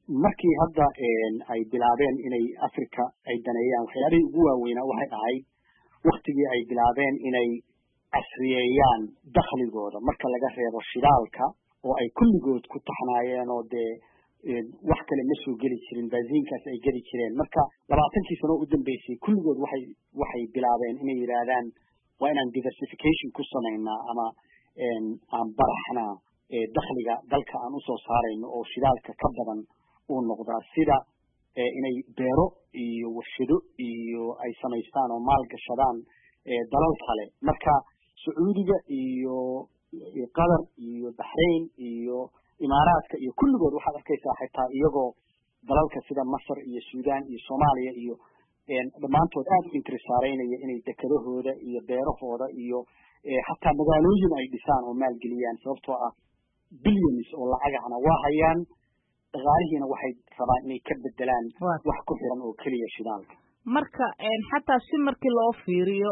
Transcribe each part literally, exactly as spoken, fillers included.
markii hadda ay bilaabeen inay Afrika ay daneeyaan waxyaalihii ugu waaweynaa waxay ahayd waqtigii ay bilaabeen inay casriyeeyaan dakhligooda marka laga reebo shidaalka oo ay kulligood ku taxnaayeen oo dee wax kale ma soo geli jirin baasiinkaas ay geli jireen marka labaatankii sano u dambeysay kulligood waxay waxay bilaabeen inay yiraahdaan waa inaan diversification ku samaynaa ama aan baraxnaa dakhliga dalka aan usoo saarayno oo shidaalka ka badan uu noqdaa sida inay beero iyo warshado iyo ay samaystaan oo maal gashadaan dalal kale marka Sacuudiga iyo Qatar iyo Bahrain iyo Imaaraadka iyo kulligood waxaad arkaysaa xitaa iyagoo dalalka sida Masar iyo Suudaan iyo Soomaaliya iyo dhamaantood aad u interesareynaya inay dekadahooda iyo beerahooda iyo hataa magaalooyin ay dhisaan oo maal geliyaan sababtoo ah billions oo lacagahana waa hayaan dhaqaalihiina waxay rabaan inay ka bedelaan wax ku xiran oo kaliya shidaalka marka xataa si markii loo fiiriyo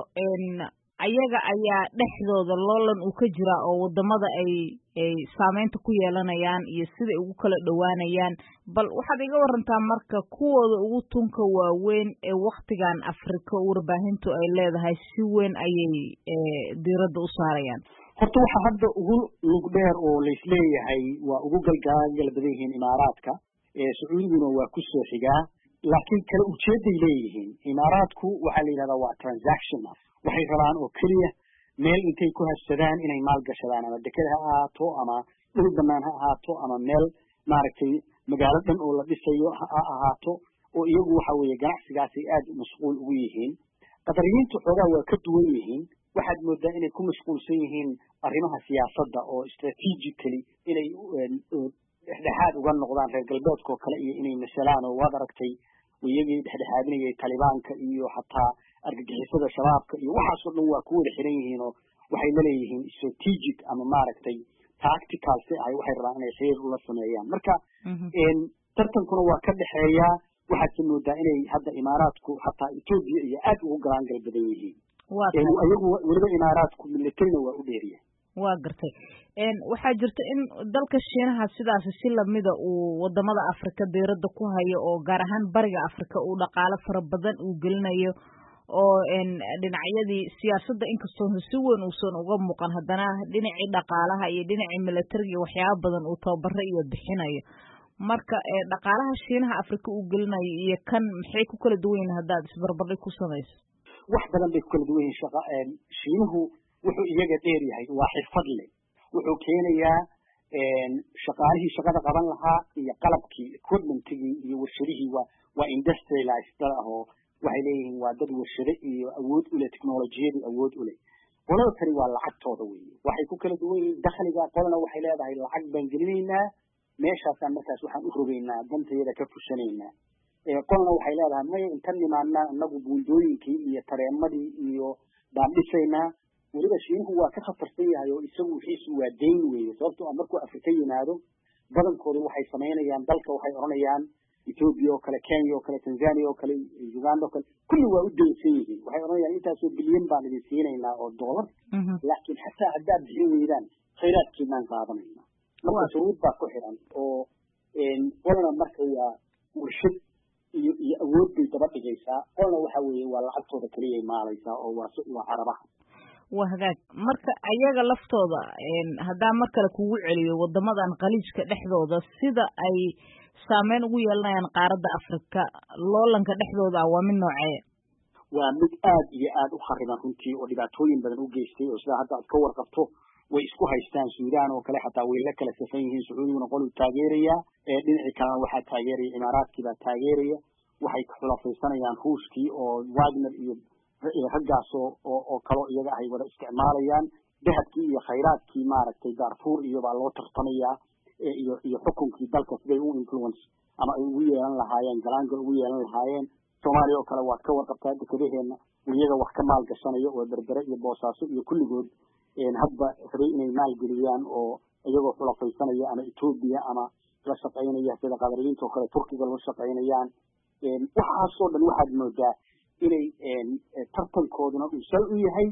ayaga ayaa dhexdooda loolan uu ka jira oo wadamada ay ay saameynta ku yeelanayaan iyo sida ugu kala dhawaanayaan bal waxaad iga warantaa marka kuwooda ugu tunka waaweyn ee waqtigan Afrika warbaahintu ay leedahay si weyn ayay diiradda u saarayaan horta waxa hadda ugu lug dheer oo la isleeyahay waa ugu galgaal badan yihiin Imaaraadka ee Sacuudiguna waa ku soo xigaa laakiin kala ujeeday leeyihiin Imaaraadku waxa la yiraahdaa waa transactional waxay rabaan oo kaliya meel intay ku hashadaan inay maal gashadaan ama dekada ha ahaato ama dhul banaan ha ahaato ama meel maaragtay magaalo dhan oo la dhisayo ha ahaato oo iyagu waxa weeye ganacsigaasi aad mashquul ugu yihiin qadariyiintu xoogaa waa ka duwan yihiin waxaad moodaa inay ku mashquulsan yihiin arrimaha siyaasadda oo strategically inay dhexdhexaad uga noqdaan reer galbeedka oo kale iyo inay masalaan oo waad aragtay iyagii dhexdhexaadinayay Talibaanka iyo hataa argagixisada shabaabka iyo waxaas oo dhan waa ku wada xiran yihiin oo waxay leeyihiin strategic ama maaragtay tactical si ay waxay rabaan inay xiriir ula sameeyaan marka een tartankuna waa ka dhaxeeya waxaad moodaa inay hadda Imaaraadku hataa Ethiopia iyo aad ugu galaan galbadan yihiin een ayagu waliba Imaaraadku militariga waa u dheeriyay waa gartay een waxa jirta in dalka Shiinaha sidaas si lamida uu wadamada Afrika diiradda ku hayo oo gaar ahaan bariga Afrika uu dhaqaale fara badan uu gelinayo oo een dhinacyadii siyaasadda inkastoo si weyn uu soo uga muuqan hadana dhinacii dhaqaalaha iyo dhinacii militariga waxyaabo badan uu tababar iyo bixinayo marka ee dhaqaalaha Shiinaha Afrika uu gelinayo iyo kan maxay ku kala duwan yihiin hadda isbarbardhig ku sameeyso wax badan bay ku kala duwan yihiin shaqa een Shiinuhu wuxuu iyaga dheer yahay waa xirfad leh wuxuu keenayaa een shaqaalihii shaqada qaban lahaa iyo qalabkii equipmentigii iyo warshadihii waa waa industrialized ah oo waxay leeyihiin waa dad warshado iyo awood u leh technology-yada awood u leh qolada kale waa lacagtooda weeye waxay ku kala duwan yihiin dakhliga qolana waxay leedahay lacag baan gelinaynaa meeshaasaan markaas waxaan u rogaynaa dantayada ka fushanaynaa ee qolana waxay leedahay may intan nimaanaa annagu buundooyinkii iyo tareemadii iyo baan dhisaynaa weliba Shiinuhu waa ka khatarsan yahay oo isagu wixiisu waa deyn weeye sababtoo ah markuu Afrika yimaado badankoodu waxay sameynayaan dalka waxay oranayaan Ethiopia oo kale Kenya oo kale Tanzania oo kale Uganda oo kale kulli waa u deynsan yihiin waxay oranayaan intaas oo bilyan baan idin siinaynaa oo dollar laakiin xataa haddaad bixin weydaan khayraadkii maan qaadanayna marka shuruud baa ku xiran oo een qolna marka waa warshad iyo iyo awood bay daba dhigaysaa qolna waxa weeye waa lacagtooda kaliya maalaysaa oo waa waa carabaha wahagaag marka ayaga laftooda een hadaa mar kale kugu celiyo wadamadan qaliijka dhexdooda sida ay saameyn ugu yeelanayaan qaaradda Afrika loolanka dhexdooda waa mid noocee waa mid aad iyo aad u khariban runtii oo dhibaatooyin badan u geystay oo sida hadda aad ka warqabto way isku haystaan Suudaan oo kale xataa way la kala safan yihiin Sacuudiguna qol u taageeraya ee dhinacii kale waxa taageeraya Imaaraadkii baa taageeraya waxay ka xulafaysanayaan Ruushkii oo Wagner iyo raggaas oo oo kale iyaga ay wada isticmaalayaan dahabkii iyo khayraadkii maaragtay Darfur iyo baa loo tartamaya iyo iyo xukunkii dalka siday u influence ama ay ugu yeelan lahaayeen galaanka ugu yeelan lahaayeen Soomaaliya oo kale waa ka warqabtaa dekedeena iyaga wax ka maal gashanayo oo berbere iyo boosaaso iyo kulligood een hadba rabay inay maal geliyaan oo iyagoo xulafaysanaya ama Ethiopia ama la shaqeynaya sida qadariyiinta oo kale Turkiga la shaqeynayaan een waxaas oo dhan waxaad moodaa inay een tartankooduna uu sal u yahay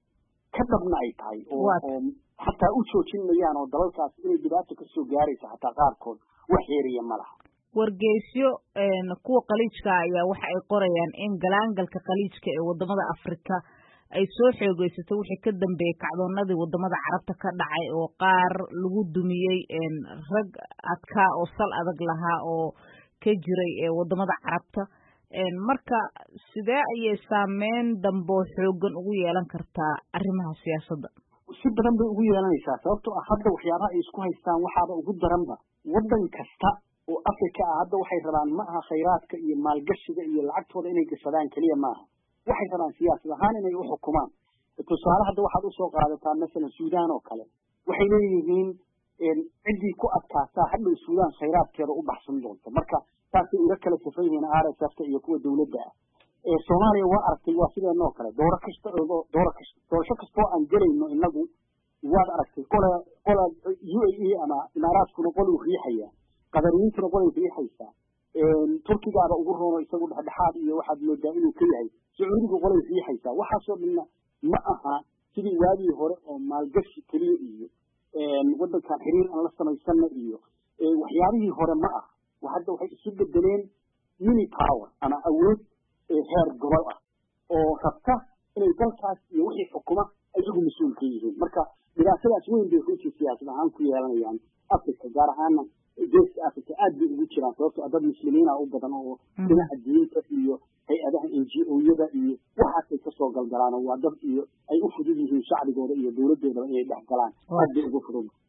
ka dhabna ay tahay oo hataa u joojinayaan oo dalalkaas inay dhibaato ka soo gaaraysa hataa qaarkood wax yeeriya malaha wargeysyo kuwa khaliijka ayaa waxa ay qorayaan in galaangalka khaliijka ee wadamada Afrika ay soo xoogeysatay wixii ka dambeeyay kacdoonadii wadamada Carabta ka dhacay oo qaar lagu dumiyay rag adka oo sal adag lahaa oo ka jiray ee wadamada Carabta marka sidee ayay saameyn dambo xoogan ugu yeelan kartaa arrimaha siyaasadda si badan bay ugu yeelanaysaa sababtoo ah hadda waxyaabaha ay isku haystaan waxaaba ugu daranba wadan kasta oo Afrika ah hadda waxay rabaan ma aha khayraadka iyo maalgashiga iyo lacagtooda inay gashadaan kaliya maaha waxay rabaan siyaasad ahaan inay u xukumaan tusaale hadda waxaad u soo qaadataa mesela Suudaan oo kale waxay leeyihiin cidii ku adkaataa hadda Suudaan khayraadkeeda u baxsan doonto marka taasi ula kala safan yihiin R S F iyo kuwa dawladda ah ee Soomaaliya waa aragtay waa sidoo kale dooro kasta oo dooro kasta doorasho kasta oo aan galayno inagu waad aragtay qola qola U A E ama Imaaraadkuna qol u riixaya qadariintuna qol u riixaysa ee Turkigaaba ugu roono isagu dhexdhexaad iyo waxaad moodaa inuu ka yahay Sacuudigu qol u riixaysa waxa soo dhina ma aha sidii waadii hore oo maalgashi kaliya iyo ee wadankan xiriir aan la samaysanna iyo ee waxyaabihii hore ma aha waxaad waxay isu bedeleen mini power ama awood heer gobol ah oo rabta inay dalkaas iyo wixii xukuma ayagu mas'uul ka yihiin marka dhibaatadaas weyn bay ku siyaasad ahaan ku yeelanayaan Afrika gaar ahaan geeska Afrika aad bay ugu jiraan sababtoo dad muslimiin ah u badan oo dhinaca diinta iyo hay'adaha N G O-yada iyo waxaas ka soo galgalaan waa dad iyo ay u fudud yihiin shacbigooda iyo dawladooda inay dhex galaan aad bay ugu fudud